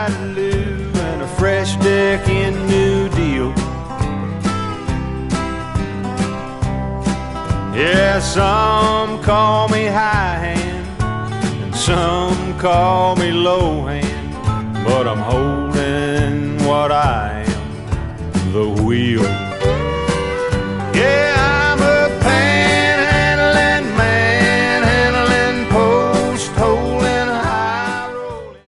Lou and a fresh deck in New Deal. Yeah, some call me high hand and some call me low hand, but I'm holding what I am, the wheel.